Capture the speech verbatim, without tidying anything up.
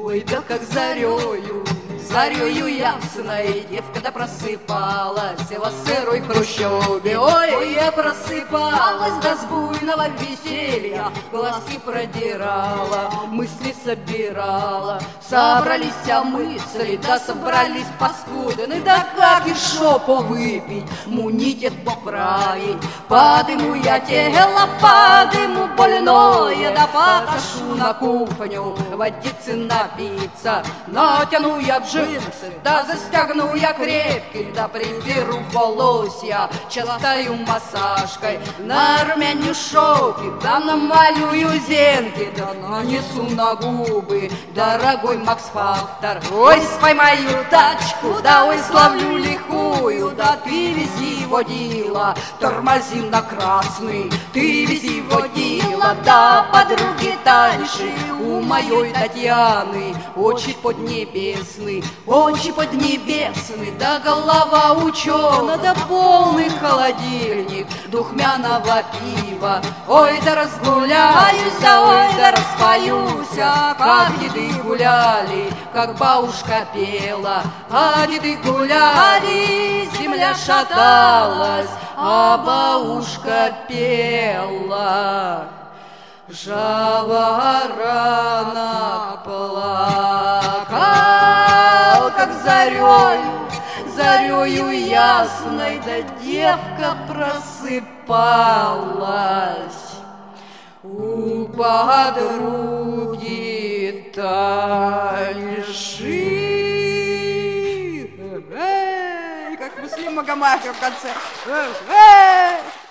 Ой, да как зарею, зарею ясной, девка-то просыпалась во сырой хрущеве. Ой, я просыпалась до буйного веселья, глазки продирала, мысли собирала. Собрались мысли, да собрались паскудны, да как и шопу выпить, мунитет поправить. Подыму я тело, подыму больное, да покашу на кухню водицы напиться. Натяну я джинсы, да застегну я крепкий, да приберу волосья частою массажкой. Нарумяню шелки, да намалюю зенки, да нанесу на губы дорогой Макс-фактор. Ой, споймаю тачку, да ой, славлю лихую, да ты вези водила, тормози на красный, ты вези водила, да подруги таньши у моей Татьяны, очи поднебесны, очи поднебесны, да голова учена, да полный холодильник духмяного пива. Ой, да разгуляюсь, да ой, да распоюсь, а как деды гуляли, как бабушка пела, а деды гуляли, земля шаталась, а бабушка пела. Жаворонок плакал, как зарею, зарею ясной, да девка просыпалась у подруги Таньши. Эй, как Муслим Магомаев в конце. Эй!